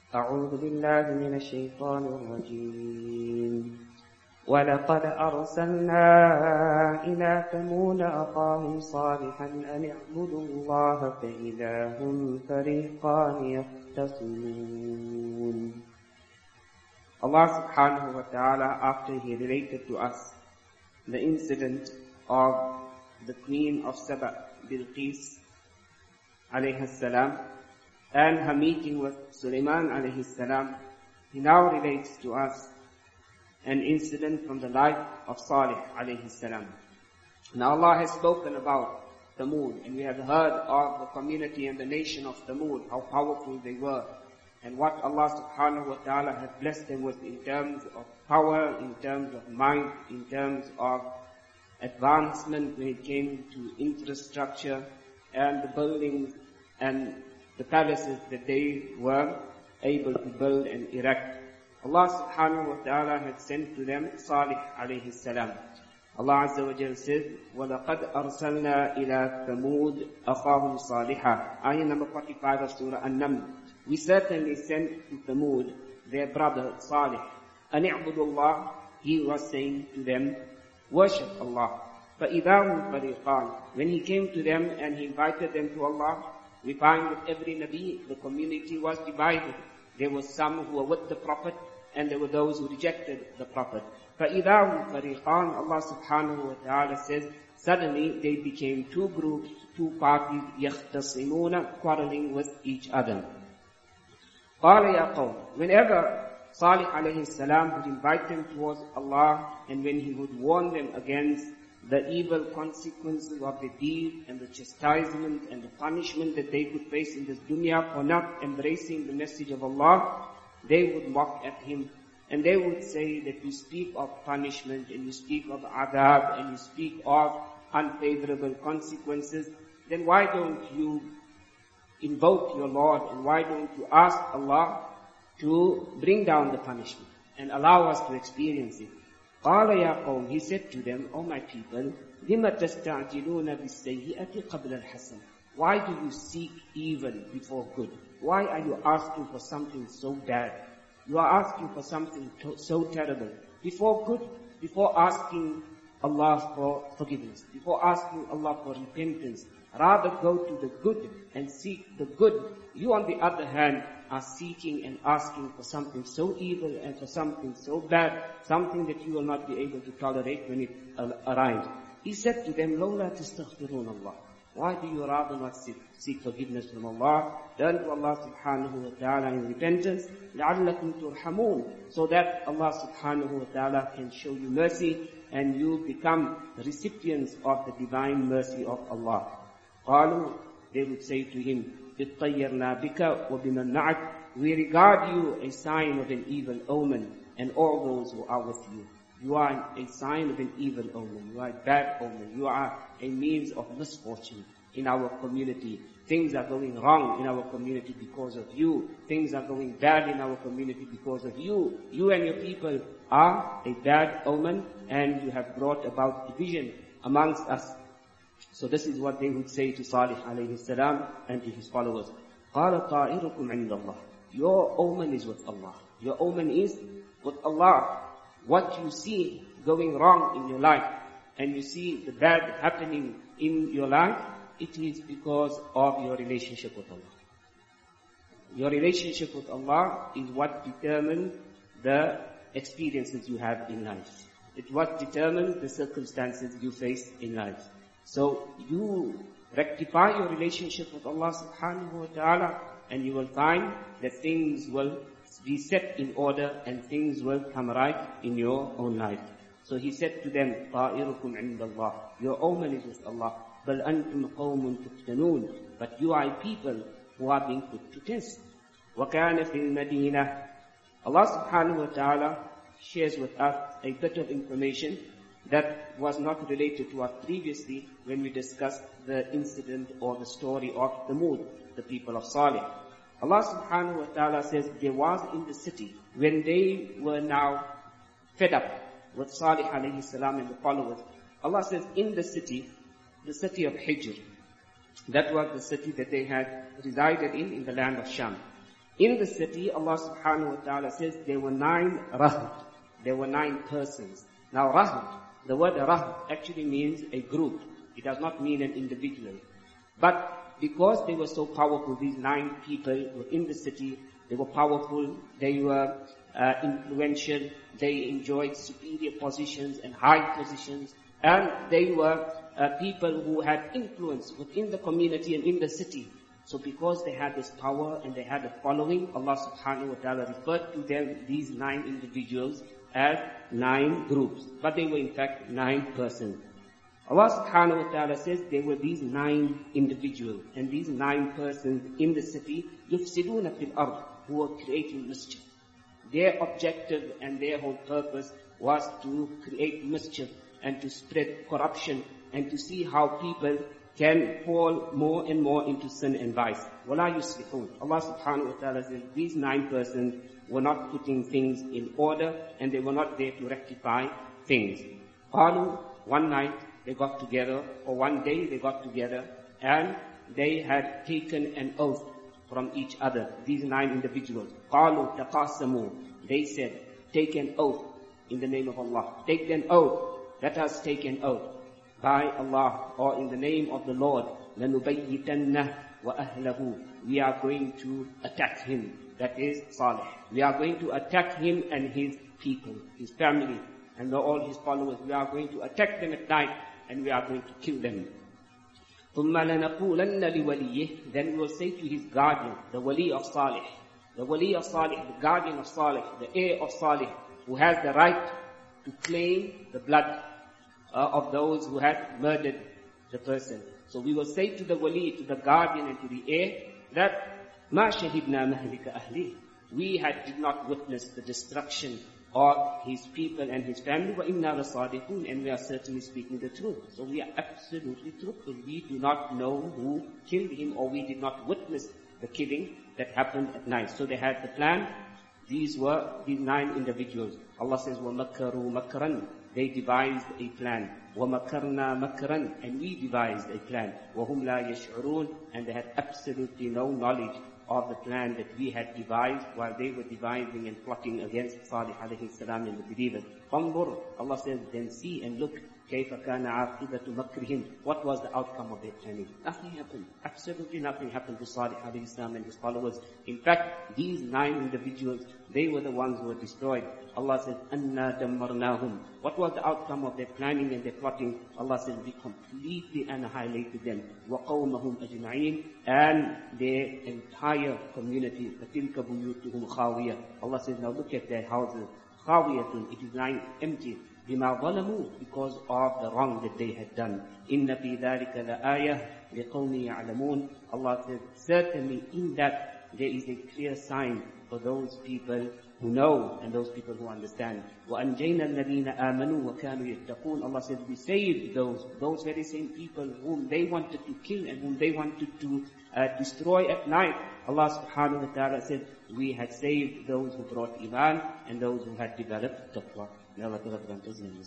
أعوذ بالله من الشيطان الرجيم ولقد أرسلنا إلى ثمود أخاهم صالحا أن اعبدوا الله فإذا هم فريقان يختصمون. Allah subhanahu wa ta'ala, after He related to us the incident of the queen of Saba, Bilqis alayhi salam, and her meeting with Sulaiman alayhi salam, He now relates to us an incident from the life of Salih alayhi salam. Now Allah has spoken about Thamud, and we have heard of the community and the nation of Thamud, how powerful they were, and what Allah subhanahu wa ta'ala has blessed them with in terms of power, in terms of might, in terms of advancement when it came to infrastructure and the buildings and the palaces that they were able to build and erect. Allah subhanahu wa ta'ala had sent to them Salih alayhi salam. Allah Azza wa Jal says, وَلَقَدْ أَرْسَلْنَا إِلَىٰ ثَمُودَ أَخَاهُمْ صَالِحًا. Ayah number 45 of Surah An-Naml. We certainly sent to Thamud their brother Salih. أَنِ اعْبُدُوا اللَّهِ. He was saying to them, worship Allah. فَإِذَا هُمْ فَرِيقَانِ. When he came to them and he invited them to Allah, we find that every Nabi, the community was divided. There were some who were with the Prophet, and there were those who rejected the Prophet. فَإِذَا هُمْ فَرِيقَانِ. Allah subhanahu wa ta'ala says, suddenly they became two groups, two parties, يَخْتَصِمُونَ, quarreling with each other. قَالَ يَا قَوْمِ. Whenever Salih alayhi salam would invite them towards Allah, and when he would warn them against the evil consequences of their deed and the chastisement and the punishment that they could face in this dunya for not embracing the message of Allah, they would mock at him, and they would say that you speak of punishment and you speak of adab and you speak of unfavorable consequences, then why don't you invoke your Lord, and why don't you ask Allah to bring down the punishment and allow us to experience it? قَالَ يَا قَوْمِ. He said to them, O my people, لِمَ تَسْتَعْجِلُونَ بِالسَّيِّئَةِ قَبْلَ الْحَسَنِ. Why do you seek evil before good? Why are you asking for something so bad? You are asking for something so terrible before good, before asking Allah for forgiveness, before asking Allah for repentance. Rather go to the good and seek the good. You, on the other hand, are seeking and asking for something so evil and for something so bad, something that you will not be able to tolerate when it arrives. He said to them, لَوْلَا تَسْتَغْفِرُونَ اللَّهِ. Why do you rather not seek forgiveness from Allah? Turn to Allah subhanahu wa ta'ala in repentance, لَعَلَّكُمْ تُرْحَمُونَ, so that Allah subhanahu wa ta'ala can show you mercy and you become recipients of the divine mercy of Allah. قالوا, they would say to him, اطَّيَّرْنَا بِكَ وَبِمَنْ مَعَكَ. We regard you a sign of an evil omen and all those who are with you. You are a sign of an evil omen. You are a bad omen. You are a means of misfortune in our community. Things are going wrong in our community because of you. Things are going bad in our community because of you. You and your people are a bad omen, and you have brought about division amongst us. So this is what they would say to Salih alayhi salam and to his followers. قَالَ طَائِرُكُمْ عِنْدَ اللَّهِ. Your omen is with Allah. Your omen is with Allah. What you see going wrong in your life, and you see the bad happening in your life, it is because of your relationship with Allah. Your relationship with Allah is what determines the experiences you have in life. It's what determines the circumstances you face in life. So you rectify your relationship with Allah subhanahu wa ta'ala, and you will find that things will be set in order and things will come right in your own life. So he said to them, طَائِرُكُمْ عِنْدَ اللَّهِ. Your omen is with Allah. بَلْ أَنْتُمْ قَوْمٌ تُفْتَنُونَ. But you are people who are being put to test. وَكَانَ فِي الْمَدِينَةِ. Allah subhanahu wa ta'ala shares with us a bit of information that was not related to us previously when we discussed the incident or the story of Thamud, the people of Salih. Allah subhanahu wa ta'ala says there was in the city, when they were now fed up with Salih alayhi salam and the followers, Allah says in the city of Hijr, that was the city that they had resided in the land of Sham. In the city, Allah subhanahu wa ta'ala says there were 9 rahd. There were 9 persons. Now rahd, the word rahd actually means a group. It does not mean an individual. But because they were so powerful, these 9 people were in the city, they were powerful, they were influential, they enjoyed superior positions and high positions, and they were people who had influence within the community and in the city. So because they had this power and they had a following, Allah subhanahu wa ta'ala referred to them, these 9 individuals, as 9 groups. But they were in fact 9 persons. Allah subhanahu wa ta'ala says there were these 9 individuals and these 9 persons in the city, يُفْسِدُونَ فِي الْأَرْضِ, who were creating mischief. Their objective and their whole purpose was to create mischief and to spread corruption and to see how people can fall more and more into sin and vice. وَلَا يُصْلِحُونَ. Allah subhanahu wa ta'ala says these 9 persons were not putting things in order and they were not there to rectify things. قَالُوا, one night they got together, or one day they got together, and they had taken an oath from each other, these 9 individuals. قَالُوا تَقَاسَمُوا. They said, take an oath in the name of Allah. Take an oath. Let us take an oath by Allah, or in the name of the Lord. لَنُبَيِّتَنَّهُ وَأَهْلَهُ. We are going to attack him. That is Salih. We are going to attack him and his people, his family, and all his followers. We are going to attack them at night, and we are going to kill them. ثُمَّ لَنَقُولَنَّ لِوَلِيِّهِ. Then we will say to his guardian, the wali of Salih, the wali of Salih, the guardian of Salih, the heir of Salih, who has the right to claim the blood of those who had murdered the person. So we will say to the wali, to the guardian and to the heir, that مَا شَهِدْنَا مَهْلِكَ أَهْلِهِ. We did not witness the destruction of his people and his family, وَإِنَّا لَصَادِقُونَ, and we are certainly speaking the truth. So we are absolutely truthful. We do not know who killed him, or we did not witness the killing that happened at night. So they had the plan. These were these 9 individuals. Allah says, وَمَكَرُوا مَكْرًا. They devised a plan. وَمَكَرْنَا مَكْرًا. And we devised a plan. وَهُمْ لَا يَشْعُرُونَ. And they had absolutely no knowledge of the plan that we had devised while they were devising and plotting against Salih alayhi salam and the believers. فَانظُرْ. Allah says, then see and look. كَيْفَ كَانَ عَاقِبَةُ مَكْرِهِمْ. What was the outcome of their planning? Nothing happened. Absolutely nothing happened to Salih alayhi salam and his followers. In fact, these 9 individuals, they were the ones who were destroyed. Allah says, أَنَّا دَمَّرْنَاهُمْ. What was the outcome of their planning and their plotting? Allah says, we completely annihilated them. وَقَوْمَهُمْ أَجْمَعِينَ. And their entire community. فَتِلْكَ بُيُوتُهُمْ خَاوِيَةٌ. Allah says, now look at their houses. خَاوِيَةٌ. It is lying empty. بِمَا ظَلَمُوا. Because of the wrong that they had done. إِنَّ فِي ذَلِكَ لَآيَةٌ لِقَوْمٍ يَعْلَمُونَ. Allah says, certainly in that there is a clear sign for those people who know and those people who understand. وَأَنْجَيْنَا الَّذِينَ آمَنُوا وَكَانُوا يَتَّقُونَ. Allah says, we saved those very same people whom they wanted to kill and whom they wanted to destroy at night. Allah subhanahu wa ta'ala said, we had saved those who brought iman and those who had developed taqwa. May Allah grant us